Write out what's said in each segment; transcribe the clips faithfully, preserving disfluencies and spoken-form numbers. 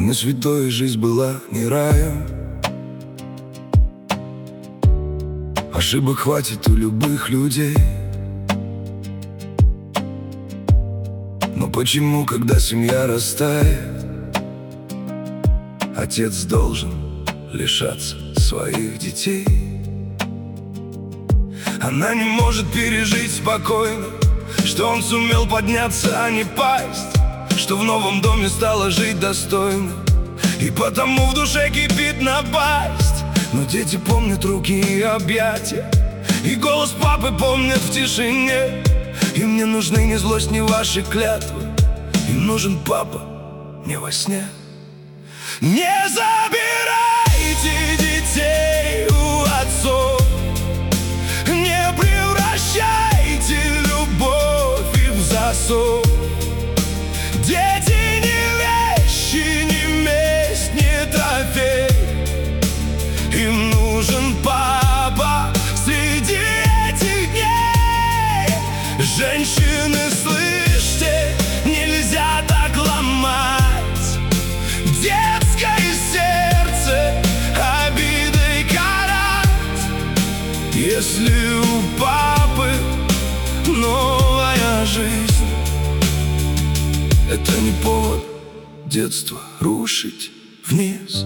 не святой, жизнь была не раем. Ошибок хватит у любых людей. Но почему, когда семья растает, отец должен лишаться своих детей? Она не может пережить спокойно, что он сумел подняться, а не пасть, что в новом доме стало жить достойно, и потому в душе кипит напасть. Но дети помнят руки и объятия, и голос папы помнят в тишине. Им не нужны ни злость, ни ваши клятвы, им нужен папа не во сне. Не забирайте детей у отцов, не превращайте любовь их в засов. Дети не вещи, не месть, не трофей, им нужен папа среди этих дней. Женщины, слышите, нельзя так ломать детское сердце, обидой карать. Если у папы новая жизнь, это не повод детство рушить вниз.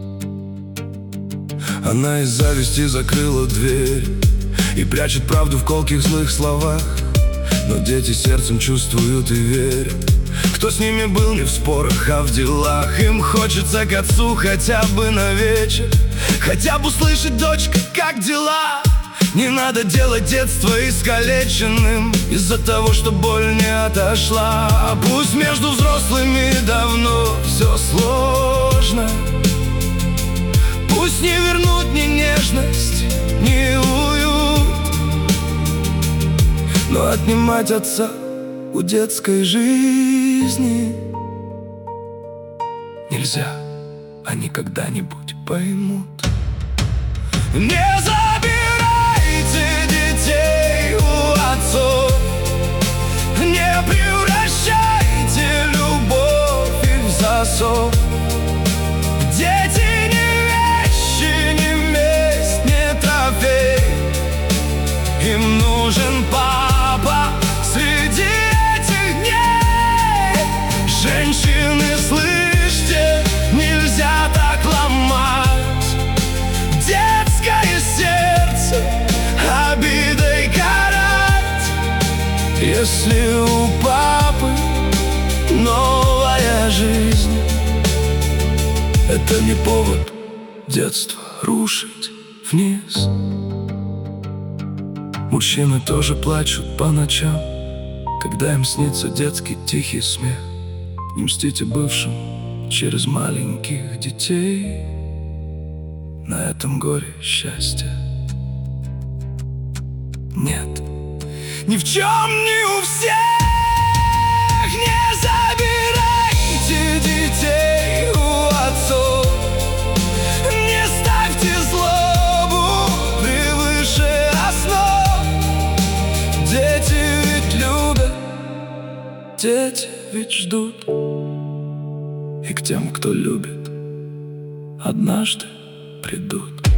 Она из зависти закрыла дверь и прячет правду в колких злых словах. Но дети сердцем чувствуют и верят, кто с ними был не в спорах, а в делах. Им хочется к отцу хотя бы на вечер, хотя бы услышать: дочка, как дела? Не надо делать детство искалеченным из-за того, что боль не отошла. Пусть между взрослыми давно все сложно, пусть не вернуть ни нежность, ни уют, но отнимать отца у детской жизни нельзя, они когда-нибудь поймут. Не забирайте детей у отцов, не превращайте любовь их в засов. Дети не вещи, не месть, не трофей, им нужен папа среди этих дней. Женщины, слышите, нельзя так ломать детское сердце, обидой карать. Если у папы новая жизнь, это не повод детство рушить вниз. Мужчины тоже плачут по ночам, когда им снится детский тихий смех. Не мстите бывшим через маленьких детей, на этом горе счастья нет. Ни в чем, ни у всех. Не забирайте детей у отцов, не ставьте злобу превыше основ. Дети ведь любят, дети ведь ждут, и к тем, кто любит, однажды придут.